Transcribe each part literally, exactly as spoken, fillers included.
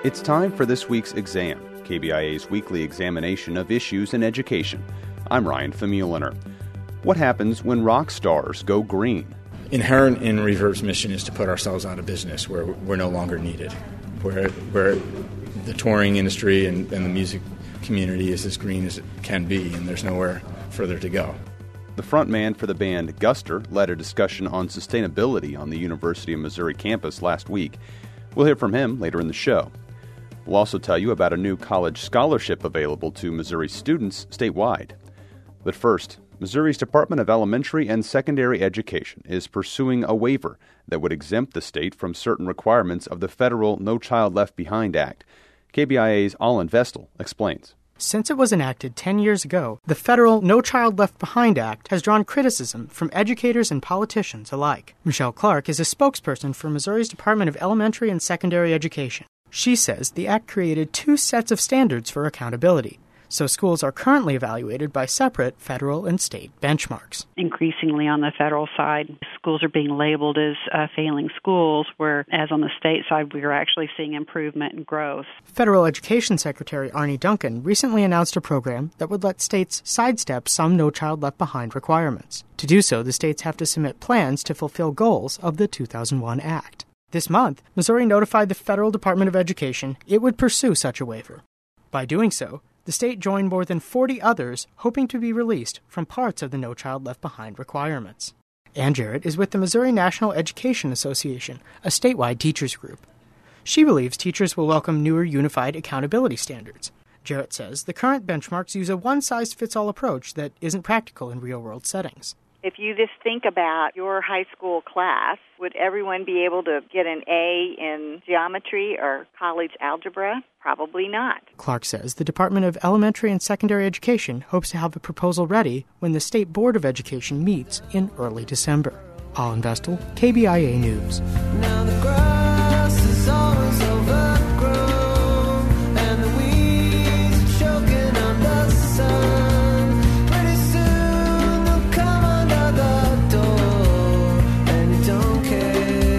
It's time for this week's exam, K B I A's weekly examination of issues in education. I'm Ryan Famuliner. What happens when rock stars go green? Inherent in Reverb's mission is to put ourselves out of business where we're no longer needed, where where the touring industry and, and the music community is as green as it can be, and there's nowhere further to go. The frontman for the band, Guster, led a discussion on sustainability on the University of Missouri campus last week. We'll hear from him later in the show. We'll also tell you about a new college scholarship available to Missouri students statewide. But first, Missouri's Department of Elementary and Secondary Education is pursuing a waiver that would exempt the state from certain requirements of the federal No Child Left Behind Act. K B I A's Olin Vestal explains. Since it was enacted ten years ago, the federal No Child Left Behind Act has drawn criticism from educators and politicians alike. Michelle Clark is a spokesperson for Missouri's Department of Elementary and Secondary Education. She says the act created two sets of standards for accountability, so schools are currently evaluated by separate federal and state benchmarks. Increasingly on the federal side, schools are being labeled as uh, failing schools, whereas on the state side, we are actually seeing improvement and growth. Federal Education Secretary Arne Duncan recently announced a program that would let states sidestep some No Child Left Behind requirements. To do so, the states have to submit plans to fulfill goals of the two thousand one Act. This month, Missouri notified the Federal Department of Education it would pursue such a waiver. By doing so, the state joined more than forty others hoping to be released from parts of the No Child Left Behind requirements. Ann Jarrett is with the Missouri National Education Association, a statewide teachers group. She believes teachers will welcome newer unified accountability standards. Jarrett says the current benchmarks use a one-size-fits-all approach that isn't practical in real-world settings. If you just think about your high school class, would everyone be able to get an A in geometry or college algebra? Probably not. Clark says the Department of Elementary and Secondary Education hopes to have a proposal ready when the State Board of Education meets in early December. Olin Vestal, K B I A News. Now the grass is always overgrown, and the weeds are choking on the sun. Pretty soon they'll come under the door, and you don't care.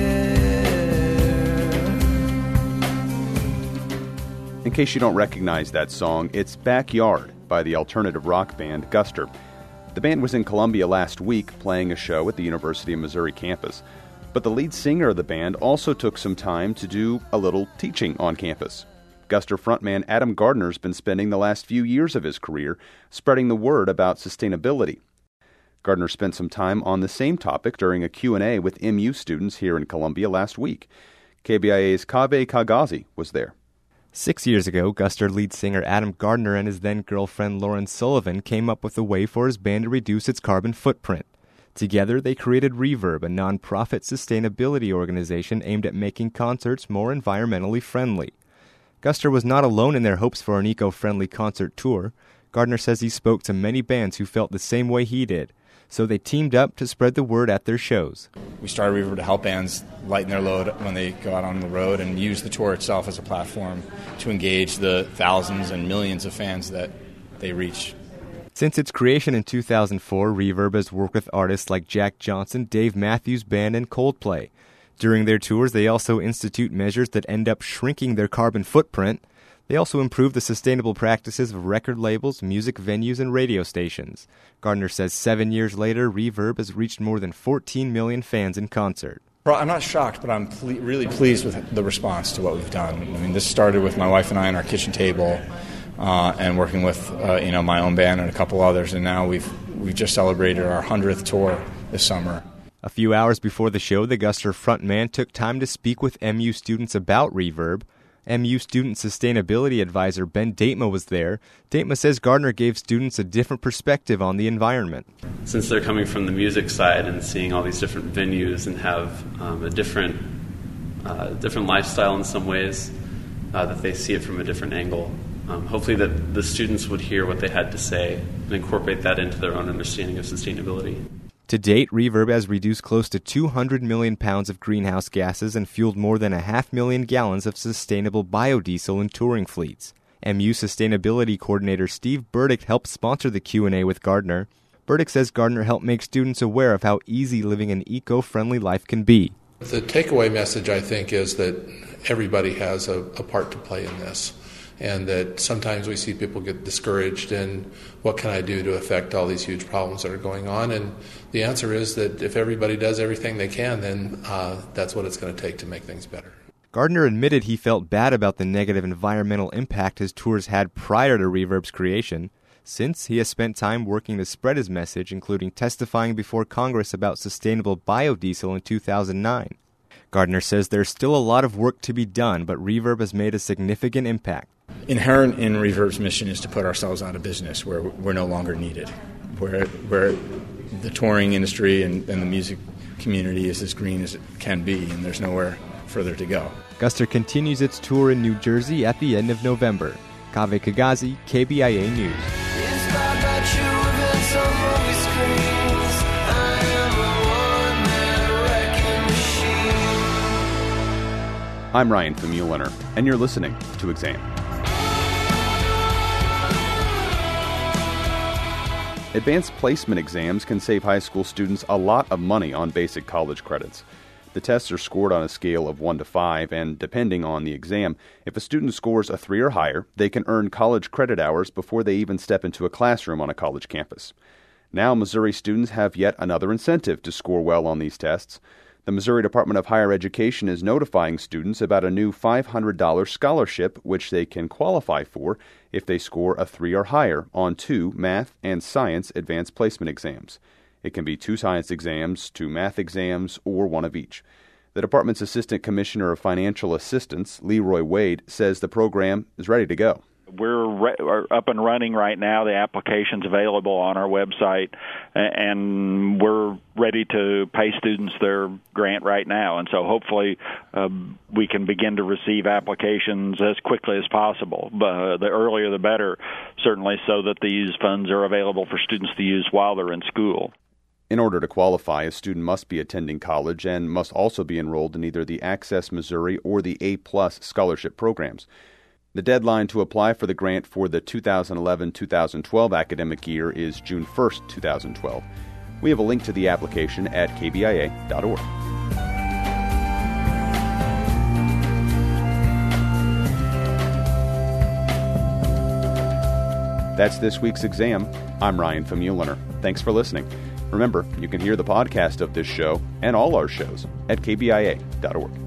In case you don't recognize that song, it's Backyard by the alternative rock band Guster. The band was in Columbia last week playing a show at the University of Missouri campus. But the lead singer of the band also took some time to do a little teaching on campus. Guster frontman Adam Gardner's been spending the last few years of his career spreading the word about sustainability. Gardner spent some time on the same topic during a Q and A with M U students here in Columbia last week. K B I A's Kaveh Kagazi was there. Six years ago, Guster lead singer Adam Gardner and his then-girlfriend Lauren Sullivan came up with a way for his band to reduce its carbon footprint. Together, they created Reverb, a non-profit sustainability organization aimed at making concerts more environmentally friendly. Guster was not alone in their hopes for an eco-friendly concert tour. Gardner says he spoke to many bands who felt the same way he did, so they teamed up to spread the word at their shows. We started Reverb to help bands lighten their load when they go out on the road and use the tour itself as a platform to engage the thousands and millions of fans that they reach. Since its creation in two thousand four, Reverb has worked with artists like Jack Johnson, Dave Matthews Band, and Coldplay. During their tours, they also institute measures that end up shrinking their carbon footprint. They also improve the sustainable practices of record labels, music venues, and radio stations. Gardner says seven years later, Reverb has reached more than fourteen million fans in concert. Well, I'm not shocked, but I'm ple- really pleased with the response to what we've done. I mean, this started with my wife and I on our kitchen table uh, and working with uh, you know my own band and a couple others, and now we've we've just celebrated our hundredth tour this summer. A few hours before the show, the Guster frontman took time to speak with M U students about Reverb. M U Student Sustainability Advisor Ben Datema was there. Datema says Gardner gave students a different perspective on the environment. Since they're coming from the music side and seeing all these different venues and have um, a different uh, different lifestyle in some ways, uh, that they see it from a different angle. Um, hopefully that the students would hear what they had to say and incorporate that into their own understanding of sustainability. To date, Reverb has reduced close to two hundred million pounds of greenhouse gases and fueled more than a half million gallons of sustainable biodiesel in touring fleets. M U Sustainability Coordinator Steve Burdick helped sponsor the Q and A with Gardner. Burdick says Gardner helped make students aware of how easy living an eco-friendly life can be. The takeaway message, I think, is that everybody has a, a part to play in this. And that sometimes we see people get discouraged in what can I do to affect all these huge problems that are going on. And the answer is that if everybody does everything they can, then uh, that's what it's going to take to make things better. Gardner admitted he felt bad about the negative environmental impact his tours had prior to Reverb's creation, since he has spent time working to spread his message, including testifying before Congress about sustainable biodiesel in two thousand nine. Gardner says there's still a lot of work to be done, but Reverb has made a significant impact. Inherent in Reverb's mission is to put ourselves out of business where we're no longer needed, where where the touring industry and, and the music community is as green as it can be, and there's nowhere further to go. Guster continues its tour in New Jersey at the end of November. Kaveh Kagazi, K B I A News. Inspired by true events on movie screens, I am a one-man wrecking machine. I'm Ryan Famuliner, and you're listening to Exam. Advanced placement exams can save high school students a lot of money on basic college credits. The tests are scored on a scale of one to five, and depending on the exam, if a student scores a three or higher, they can earn college credit hours before they even step into a classroom on a college campus. Now, Missouri students have yet another incentive to score well on these tests. The Missouri Department of Higher Education is notifying students about a new five hundred dollars scholarship which they can qualify for if they score a three or higher on two math and science advanced placement exams. It can be two science exams, two math exams, or one of each. The department's Assistant Commissioner of Financial Assistance, Leroy Wade, says the program is ready to go. We're, re- are up and running right now. The application's available on our website, and we're ready to pay students their grant right now. And so hopefully uh, we can begin to receive applications as quickly as possible. Uh, the earlier the better, certainly, so that these funds are available for students to use while they're in school. In order to qualify, a student must be attending college and must also be enrolled in either the Access Missouri or the A-plus scholarship programs. The deadline to apply for the grant for the two thousand eleven two thousand twelve academic year is June first, two thousand twelve. We have a link to the application at k b i a dot org. That's this week's exam. I'm Ryan Famuliner. Thanks for listening. Remember, you can hear the podcast of this show and all our shows at k b i a dot org.